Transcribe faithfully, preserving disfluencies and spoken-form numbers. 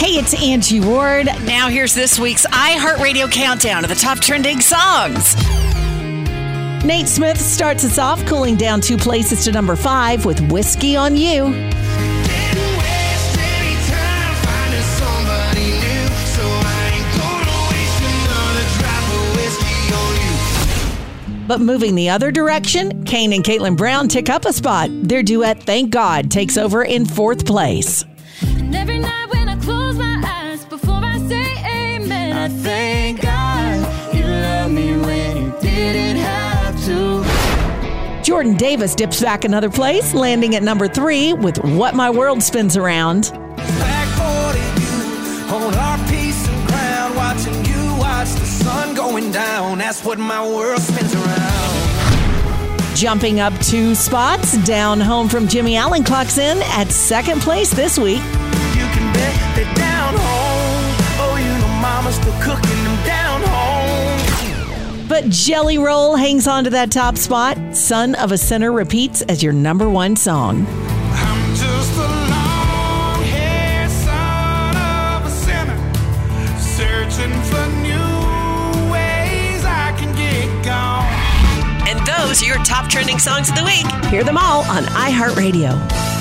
Hey, it's Angie Ward. Now here's this week's iHeartRadio countdown of the top trending songs. Nate Smith starts us off, cooling down two places to number five with Whiskey on You. But moving the other direction, Kane and Caitlin Brown tick up a spot. Their duet, Thank God, takes over in fourth place. And every night when I close my eyes before I say amen, I thank God you love me when you didn't have to. Jordan Davis dips back another place, landing at number three with What My World Spins Around. Back for you on our piece of ground, watching you watch the sun going down. That's what my world spins around. Jumping up two spots, Down Home from Jimmy Allen clocks in at second place this week. You can bet that down home, oh, you know mama's still cooking them down home. But Jelly Roll hangs on to that top spot. Son of a Sinner repeats as your number one song. I'm just a long-haired son of a sinner, searching for new ways I can get gone. And those are your top trending songs of the week. Hear them all on iHeartRadio.